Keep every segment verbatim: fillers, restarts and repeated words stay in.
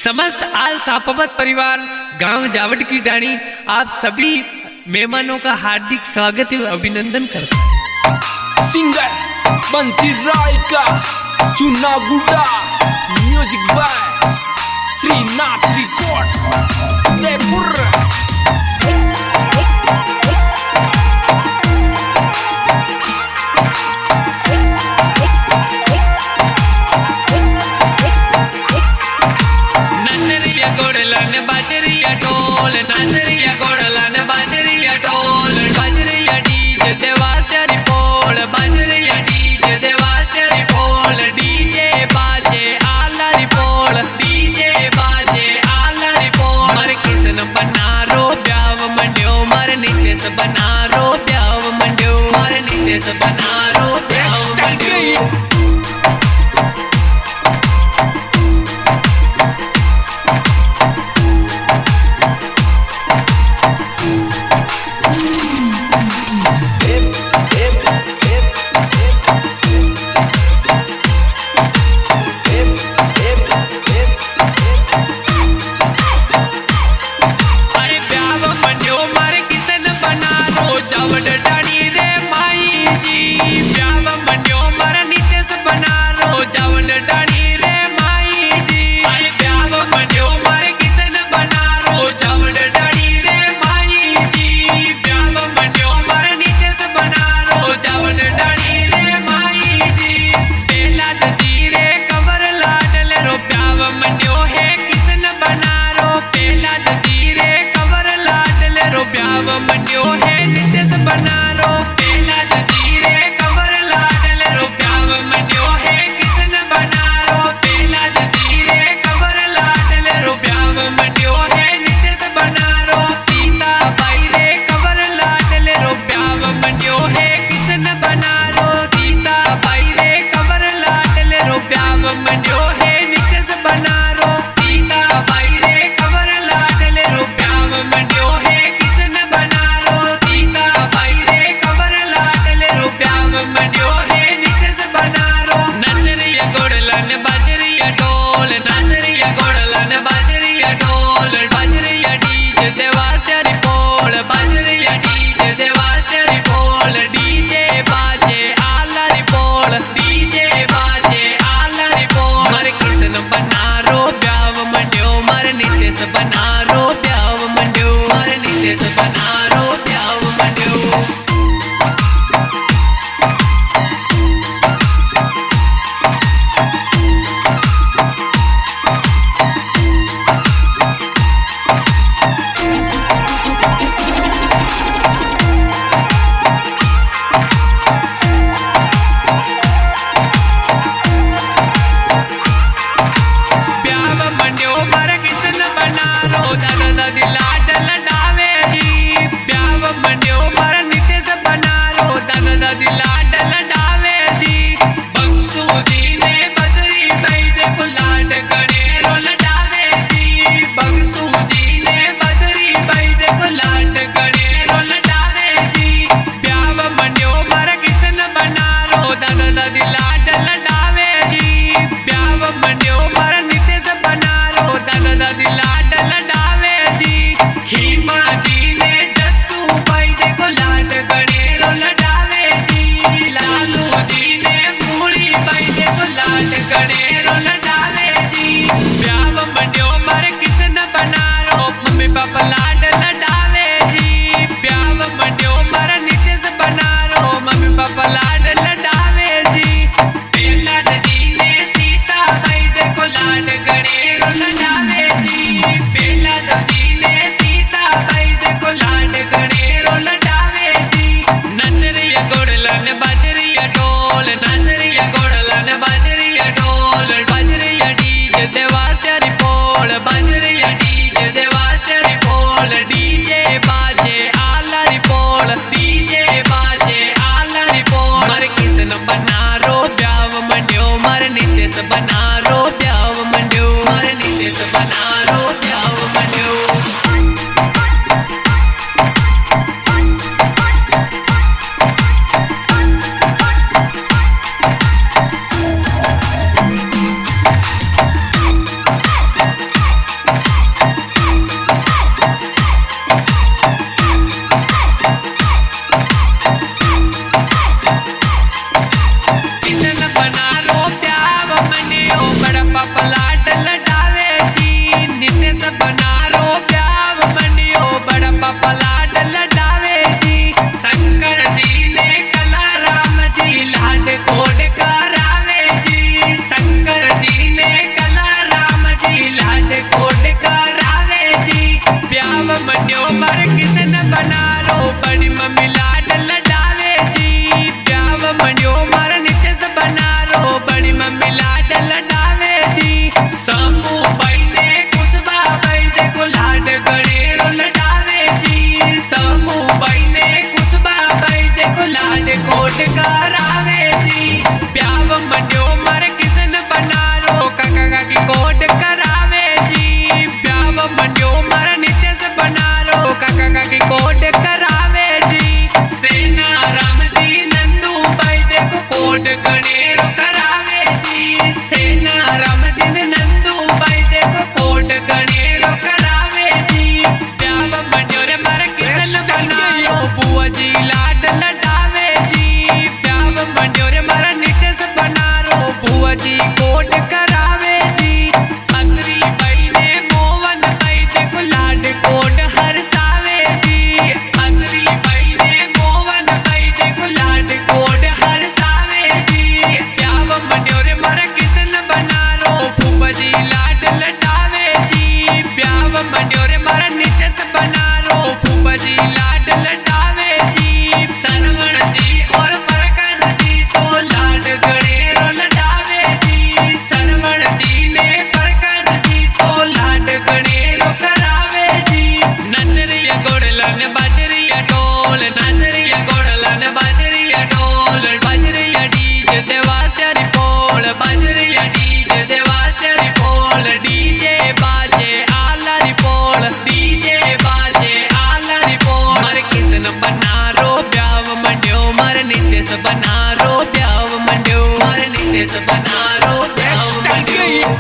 समस्त आल सापवत परिवार गांव जावट की डाणी आप सभी मेहमानों का हार्दिक स्वागत एवं अभिनंदन करता है। सिंगर बंसी राय का चुनागुड़ा music by Shrinath records Jaipur. बाजरिया ढोल नाचरिया गोड़लन बाजरिया ढोल बाजरिया डीजे देवासरी बोल बाजरिया डीजे देवासरी बोल डीजे बाजे आलरी बोल डीजे बाजे आलरी बोल मर किसन बनारो ब्याव मंड्यो मर नितेश बनारो ब्याव मंड्यो मर नितेश बनारो ब्याव मंड्यो। जावट डाणी रे माई जी ब्याव मारे किसन बना रो बड़ी मम्मी लाड लडावे जी ब्याव मंडियो मारा नित्य से बना रो बड़ी मम्मी लाड लडावे जी समू भाई ने कुसबा भाई दे को लाड गणेरो लडावे जी समू भाई ने कुसबा भाई दे को लाड कोट करावे जी ब्याव मंडियो मारे किसन बना रो काका काकी कोट करावे जी ब्याव मंडियो मारा नित्य से बना रो काका काकी कोट करावे जी सेना राम जी नंदू भाई देखो कोट गणेरो करावे जी सेना राम जी ने नंदू भाई देखो कोट गणेरो करावे जी ब्याव मंडियो रे मारा किसन बना रो बुआ जी लाड लडावे जी ब्याव मंडियो रे मारा नित्य से बना रो बुआ जी कोट करावे जी अंतरी भाई ने मोहन भाई देखो लाड कोट हरसावे जी अंतरी भाई ने मोहन भाई देखो लाड कोट हरसावे जी ब्याव मंडियो रे मारा किसन बना रो फूफा जी लाड लडावे जी ब्याव मंडियो रे मारा नित्य से बना रो फूफा जी लाड लडावे जी सरवण जी और प्रकाश जी तो लाड गणेरो लडावे जी सरवण जी ने प्रकाश जी तो लाड गणेरो करावे जी नजरिया गोड़लन बाजरिया ढोल नजरिया गोड़लन बाजरिया ढोल बाजरिया डीजे देवासरी पोल बाजरिया डीजे देवासरी पोल डीजे बाजे आला री पोल डीजे बाजे आला री पोल मर किसन बना रो ब्याव मंडियो मर नित्य से बना रो ब्याव मंडियो मर नित्य से बना रो ब्याव मंडियो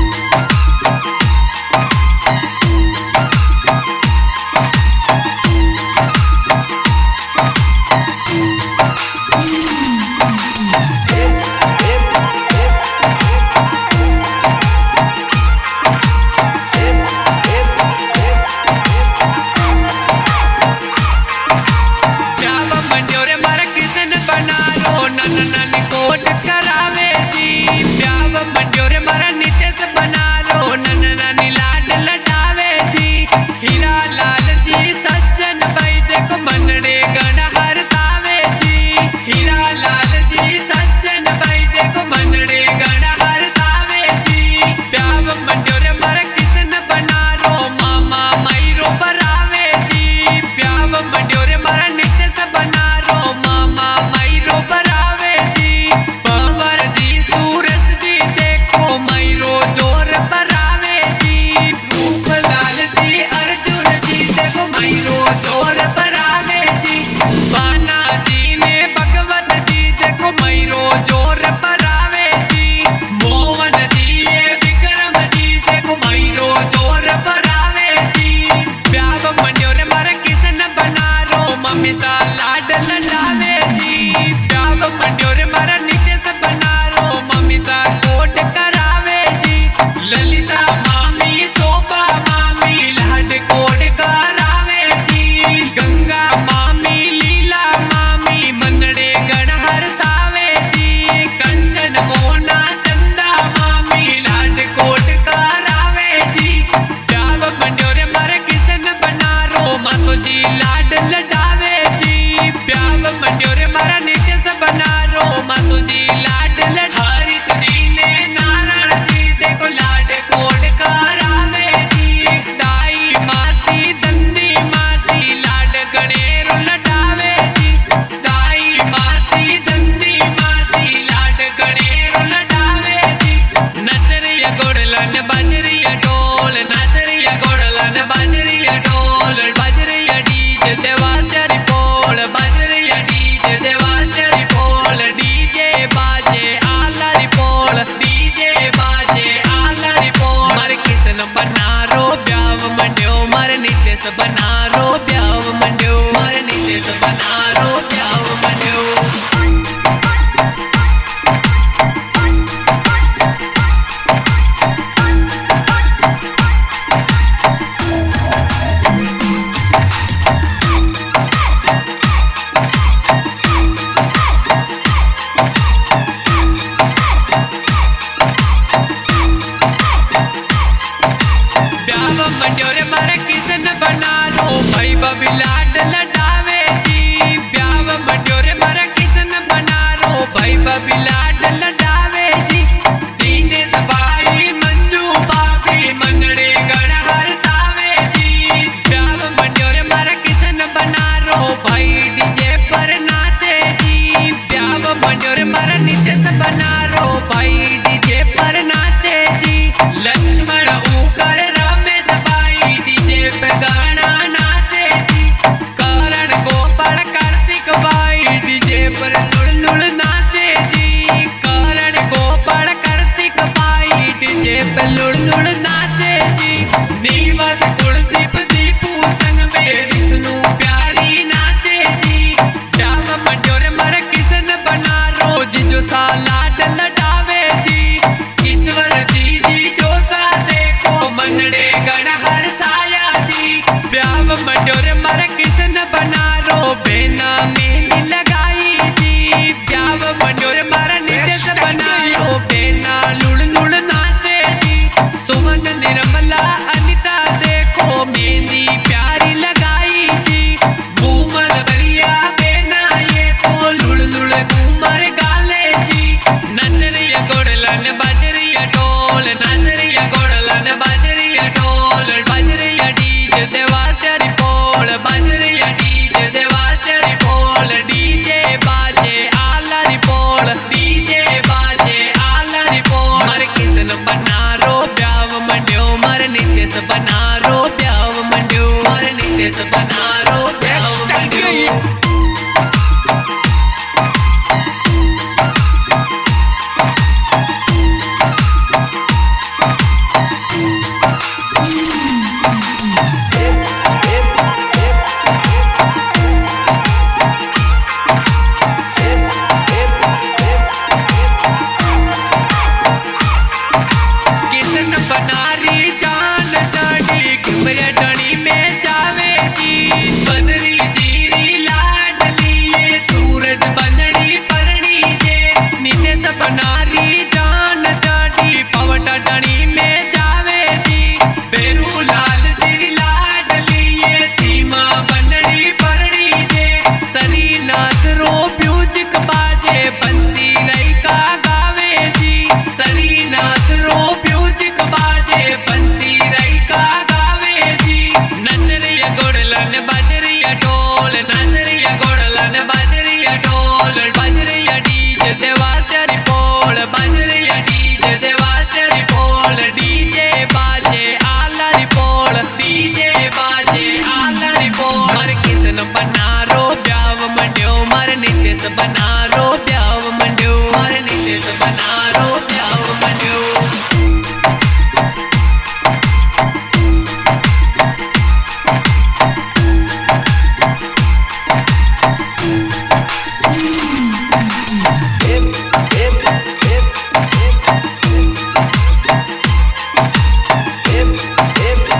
ब्याव मंडियो रे मारा किसन बना रो नन नन कोट करावे जी ब्याव मंडियो रे मारा नित्य से बना रो नन नन लाड लडावे जी हीरा लाल जी सज्जन भाई देखो मनड़े गण हरसावे जी हीरा लाल जी सज्जन भाई देखो मनड़े गण हरसावे जी ब्याव मंडियो रे मारा किसन बना रो मामा माईरो बरावे जी ब्याव मंडियो रे मारा नित्य से बना रो मामा माईरो बरावे जी पंवर जी सूरज जी देखो माईरो जोर बरावे जी भूपलाल जी अर्जुन जी देखो माईरो जोर बरावे जी बाना जी ने भगवत जी देखो माईरो जोर बरावे जी मोहन जी ये विक्रम जी देखो माईरो जोर बरावे जी ब्याव मंडियो रे मारा किसन बना रो मम्मी सा लाड लडावे जी ब्याव मंडियो रे मारा नित्य से बना रो मम्मी सा कोट करावे जी ललिता मामी शोभा मामी लाड कोट करावे जी गंगा मामी लीला मामी मनड़े गण हरसावे जी कंचन मोना चंदा मामी लाड कोट करावे जी ब्याव मंडियो रे मारा किसन बना रो मासो जी लाड लडावे जी ब्याव मंडियो रे मारा नित्य से बना रो मासो जी लाड लडारी जी ने नारायण जी देखो लाड कोट करावे जी दाई मासी दंदी मासी लाड गणेरो लडावे जी दाई मासी दंदी मासी लाड गणेरो लडावे जी नजरिया गोड़लन बाजरिया ढोल नजरिया गोड़लन बाजरिया ढोल बाजरिया डीजे देवासरी पोल बाजरिया डीजे देवासरी पोल डीजे बाजे आला री पोल डीजे बाजे आला री पोल मर किसन बना रो ब्याव मंडियो मर नित्य से बना रो ब्याव मंडियो मर नित्य से बना रो ब्याव मंडियो मंडियो रे मारा किसन बना रो भाई बबी लाड लडावे जी ब्याव मंड्योरे मर किसन बनारो भाई बबी लाड लडावे जी दीने सबाई मंजू बाबी मनड़े गण हर सावे जी ब्याव मंड्योरे मर किसन बनारो भाई डीजे पर नाचे जी ब्याव मंड्योरे मर नितेश बनारो भाई डीजे पर नाचे जी लक्ष्मण ऊकर रमेश भाई डीजे पे गाना नाचे जी करण गोपाल कार्तिक भाई डीजे पर लुड़ लुड़ नाचे जी करण गोपाल कार्तिक भाई डीजे पे लुड़ लुड़ नाचे जी निवास कुलदीप दीपू संग में विष्णु प्यारी नाचे जी ब्याव मंड्योरे मर किसन बनारो जी जो सा लाड लडावे जी ईश्वर जी जी जो सा देखो मनड़े गण हर साया जी ब्याव मंड्योरे मर किसन बनारो बेना मेहंदी लगाई जी ब्याव मंड्योरे मर नितेश बनारो बेना लुड़ लुड़ नाचे जी सुमन निर्मला अनिता देखो मेहंदी प्यारी लगाई जी घूमर बढ़िया बेना ये तो लुड़ लुड़ घूमर गाले जी नचरिया गोड़लन बाजरिया ढोल नचरिया गोड़लन बाजरिया ढोल बाजरिया डीजे देवासरी पोल बाजरिया डीजे देवासरी पोल डीजे बाजे आला री पोल डीजे बाजे आला री पोल मर किसन बनारो ब्याव मंड्यो मर नितेश बनारो ब्याव मंड्यो मर नितेश बनारो ब्याव मंड्यो किसन बनारी जान जानी घुमरिया डणी में जावे जी बदरी जीरी लाडली ये सूरज बंदड़ी परणी जे नितेश बनारी जान जानी पवटा डणी में जावे जी बेरू लाल जीरी लाडली ये सीमा बंदड़ी परणी जे सरीनाथ रो म्यूजिक बाजे बंसी रई का गावे जी सरीनाथ रो म्यूजिक बाजे बंसी रई का गावे जी नचरिया गोड़लन बाजरिया ढोल नचरिया गोड़लन बाजरिया ढोल बाजरिया डीजे देवासरी पोल बाजरिया डीजे देवासरी पोल डीजे बाजे आला री पोल डीजे बाजे आला री पोल मर किसन बनारो ब्याव मंड्यो मर नितेश बनारो ब्याव मंड्यो मर Nitesh बनारो ब्याव मंड्यो Hip, hip, hip, hip, hip, hip, hip.